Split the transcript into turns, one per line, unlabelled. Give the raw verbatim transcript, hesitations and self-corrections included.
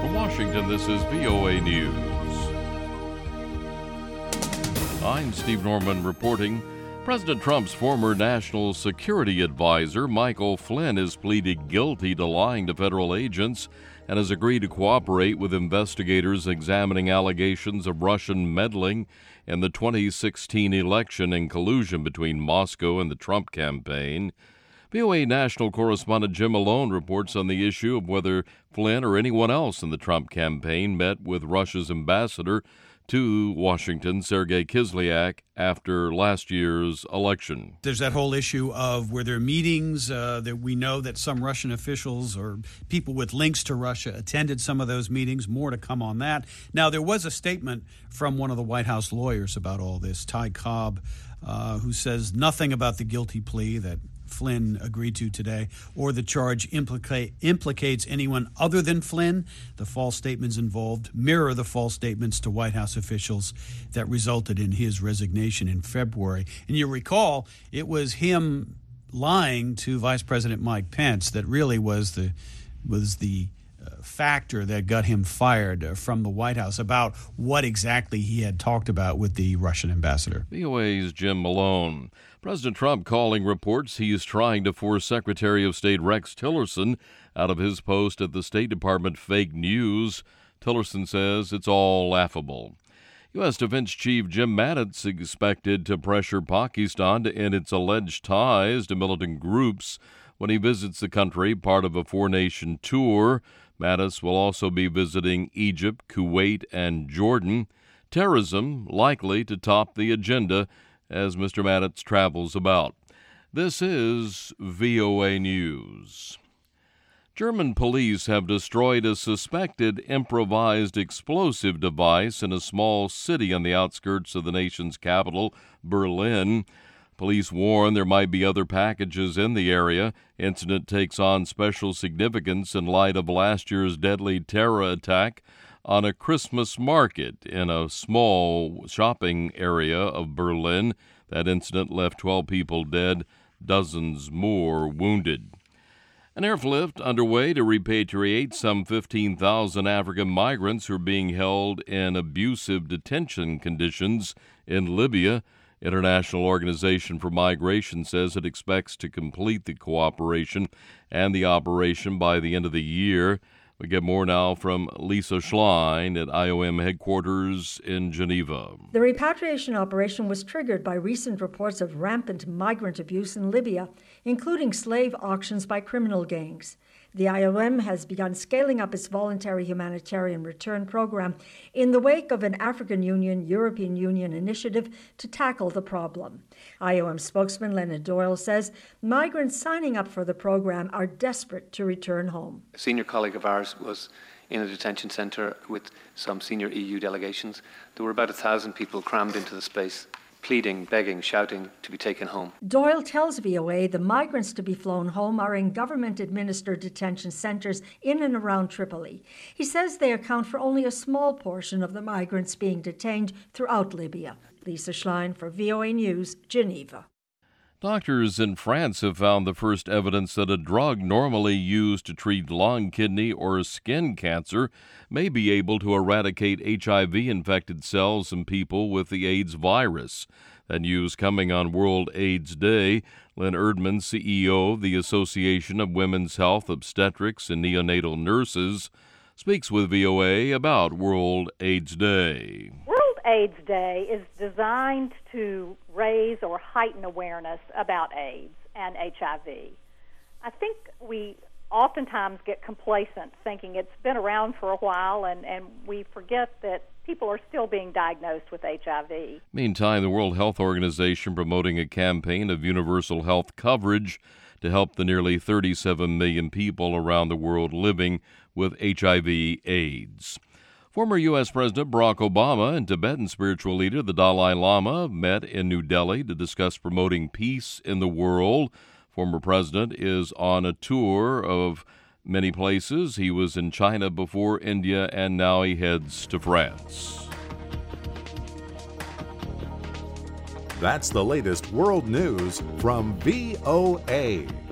From Washington, this is V O A News. I'm Steve Norman reporting. President Trump's former national security advisor, Michael Flynn, has pleaded guilty to lying to federal agents and has agreed to cooperate with investigators examining allegations of Russian meddling in the twenty sixteen election and collusion between Moscow and the Trump campaign. V O A national correspondent Jim Malone reports on the issue of whether Flynn or anyone else in the Trump campaign met with Russia's ambassador to Washington, Sergei Kislyak, after last year's election.
There's that whole issue of were there meetings uh, that we know that some Russian officials or people with links to Russia attended some of those meetings. More to come on that. Now, there was a statement from one of the White House lawyers about all this, Ty Cobb, uh, who says nothing about the guilty plea that Flynn agreed to today, or the charge implicate, implicates anyone other than Flynn. The false statements involved mirror the false statements to White House officials that resulted in his resignation in February. And you recall, it was him lying to Vice President Mike Pence that really was the was the uh, factor that got him fired uh, from the White House about what exactly he had talked about with the Russian ambassador.
V O A's Jim Malone. President Trump calling reports he's trying to force Secretary of State Rex Tillerson out of his post at the State Department fake news. Tillerson says it's all laughable. U S. Defense Chief Jim Mattis expected to pressure Pakistan to end its alleged ties to militant groups when he visits the country, part of a four-nation tour. Mattis will also be visiting Egypt, Kuwait, and Jordan. Terrorism likely to top the agenda as Mister Mattis travels about. This is V O A News. German police have destroyed a suspected improvised explosive device in a small city on the outskirts of the nation's capital, Berlin. Police warn there might be other packages in the area. Incident takes on special significance in light of last year's deadly terror attack on a Christmas market in a small shopping area of Berlin. That incident left twelve people dead, dozens more wounded. An airlift underway to repatriate some fifteen thousand African migrants who are being held in abusive detention conditions in Libya. International Organization for Migration says it expects to complete the cooperation and the operation by the end of the year. We get more now from Lisa Schlein at I O M headquarters in Geneva.
The repatriation operation was triggered by recent reports of rampant migrant abuse in Libya, including slave auctions by criminal gangs. The I O M has begun scaling up its voluntary humanitarian return program in the wake of an African Union, European Union initiative to tackle the problem. I O M spokesman Leonard Doyle says migrants signing up for the program are desperate to return home.
A senior colleague of ours was in a detention centre with some senior E U delegations. There were about a thousand people crammed into the space, pleading, begging, shouting to be taken home.
Doyle tells V O A the migrants to be flown home are in government-administered detention centres in and around Tripoli. He says they account for only a small portion of the migrants being detained throughout Libya. Lisa Schlein for V O A News, Geneva.
Doctors in France have found the first evidence that a drug normally used to treat lung, kidney, or skin cancer may be able to eradicate H I V-infected cells in people with the AIDS virus. That news coming on World AIDS Day. Lynn Erdman, C E O of the Association of Women's Health Obstetrics and Neonatal Nurses, speaks with V O A about World AIDS Day.
AIDS Day is designed to raise or heighten awareness about AIDS and H I V. I think we oftentimes get complacent thinking it's been around for a while, and, and we forget that people are still being diagnosed with H I V.
Meantime, the World Health Organization promoting a campaign of universal health coverage to help the nearly thirty-seven million people around the world living with H I V AIDS. Former U S. President Barack Obama and Tibetan spiritual leader the Dalai Lama met in New Delhi to discuss promoting peace in the world. Former president is on a tour of many places. He was in China before, India, and now he heads to France.
That's the latest world news from V O A.